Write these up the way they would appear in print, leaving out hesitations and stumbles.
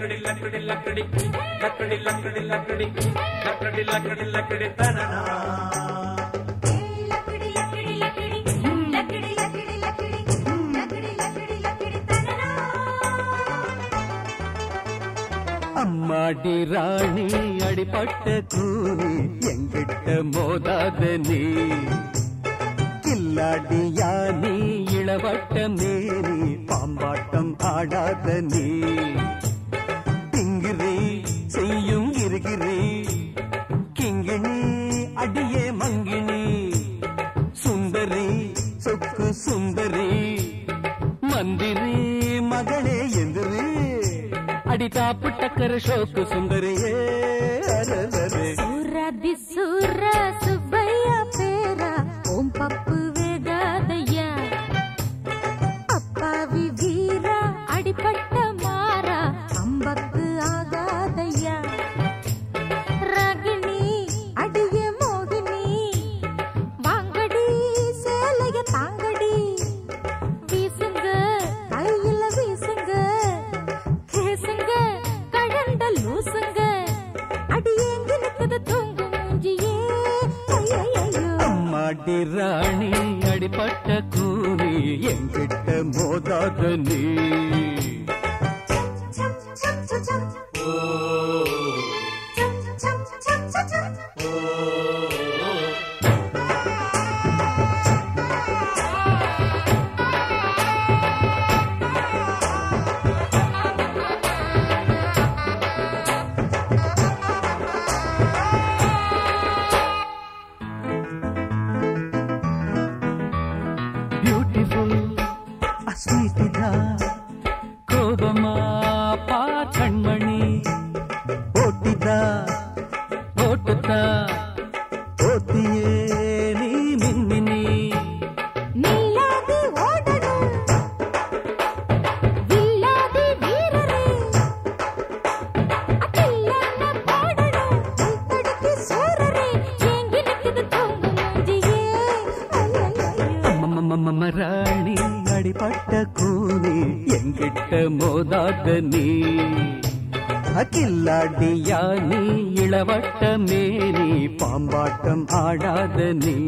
लकड़ी लकड़ी लकड़ी लकड़ी लकड़ी लकड़ी लकड़ी लकड़ी लकड़ी तनना लकड़ी लकड़ी लकड़ी लकड़ी लकड़ी लकड़ी लकड़ी लकड़ी लकड़ी तनना அம்மாடி ராணி அடிபட்ட கூனி எங்கிட்ட மோதாத நீ கில்லாடியா நீ இளவட்ட மேரி பாம்பாட்டம் ஆடாத நீ திங்கிரி செய்யும் இருகிரி கிங்கிணி அடியே மங்கிணி சுந்தரி சொக்கு சுந்தரி மந்திரி மகளே எந்திரி அடி தாப்பு டக்கர ஷோக்கு சுந்தரியே அரரரே சூரதி சூர சுப்பையா பேரா ஓம் பப்பு வேகாதையா அப்பாவி வீரா அடிபட்ட மாறா அம்பக்கு ஆகாதையா ராகினி அடிய மோகினி வாங்கடி சேலைய தாங்கடி வீசுங்க கையில வீசுங்க கேசுங்க கடந்த லூசுங்க அடியேங்க நிற்குது தூங்கு மூஞ்சியே ஐயையோ அம்மாடி ராணி அடிபட்ட கூனி எங்கிட்ட மோதாத நீ பியூட்டிஃபுல் அஸ்வீட்டிதா கோபமா பா கண்மணி ஓட்டிதா ஓட்டுதா ஓட்டியே நீ மின்மினி நில்லாது ஓடணும் வில்லாது வீரரே அகில்லன்ன பாடணும் தடுக்கி சூரரே ஏங்கி நிற்குது தூங்கு மூஞ்சியே ஐயையோ மராணி அடிபட்ட கூனி எங்கிட்ட மோதாத நீ அகில்லாடியா நீ இளவட்ட மேரி பாம்பாட்டம் ஆடாத நீ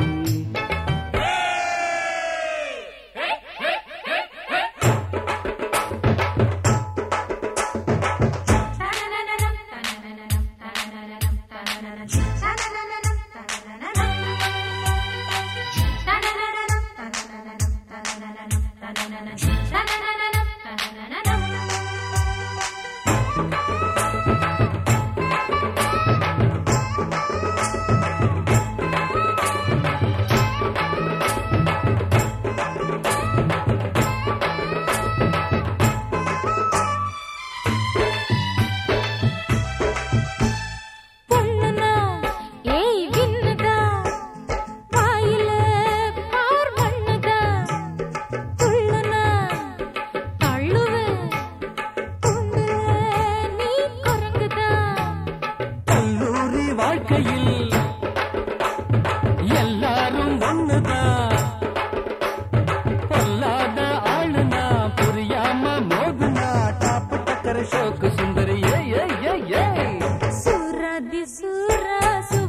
பொண்ணுனா ஏய் விண்ணுதா வாயில பார் மண்ணுதா துள்ளுனா தள்ளுவேன் துண்டுல நீ குரங்குதா கல்லூரி வாழ்க்கையில் எல்லாரும் ஒண்ணுதா பொல்லாத ஆளுனா புரியாம மோதுனா டாப்பு டக்கர ஷோக்கு சுந்தரி ஏ ஏ ஏ ஏ சூரதி சூரா